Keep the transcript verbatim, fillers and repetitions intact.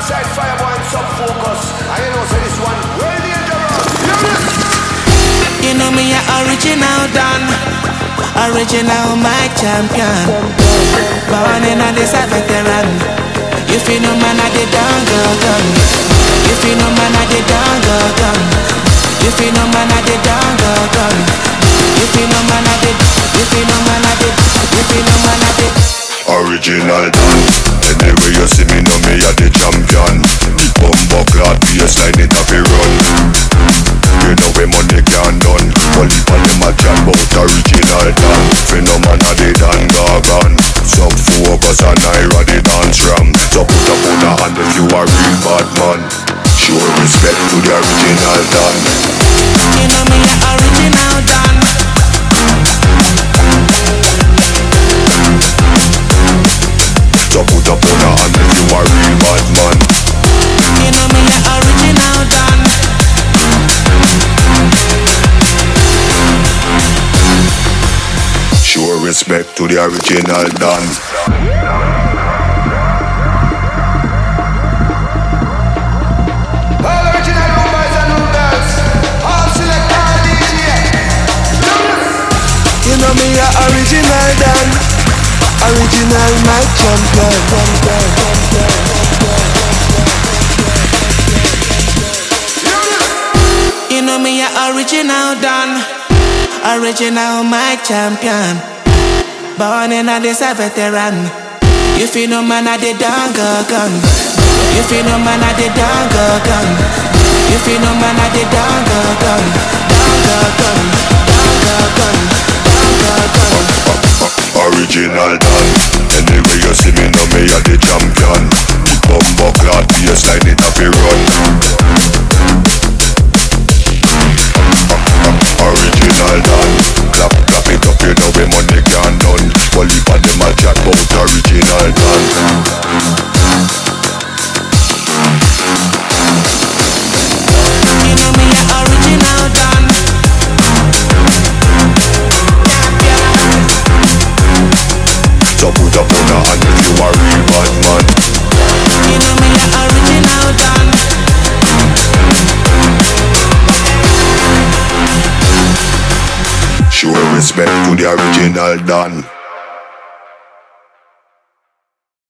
alongside Fireboy and Sub Focus. And you know, so this one, well dangerous. Hear this? You know me a original Don, original mic champion. Born in a this a veteran. You feel no man a the down girl gun. You feel no man a the down girl gun. You feel no man a the down girl gun. You feel no man a the. You feel no man a the. You feel no man a the. Original Don. Anyway you see me, know me a the champion. Bumbo cloud baseline it a fi run. You know we money can done. Only for them a chat bout original Don. Phenomenon a the Dan Gargan. Sub Focus and Ira the dance ram. So put up on a hand if you a real bad man. Show respect to the original Don. You know me a original Don. So put up on a hand if you a real bad man. You know me a original Don. Show respect to the original Don. All original boys and new girls. All select all D J. You know me a original Don. Original my champion. You know me a original Don. Original my champion. Born in a this a veteran. You feel no man a the down girl gun. You feel no man a the down girl gun. You feel no man a the down girl gun. Down girl gun. Down girl gun. Down girl gun. Original Don. Anyway you see me, know me a the champion. Bumbo cloud baseline it a fi run. Original Don. Clap, clap it up, you know we money can done. Only for them a chat bout original Don. You know me a original Don. So put up on a hand if you a real bad man. You know me a original Don. Show respect to the original Don.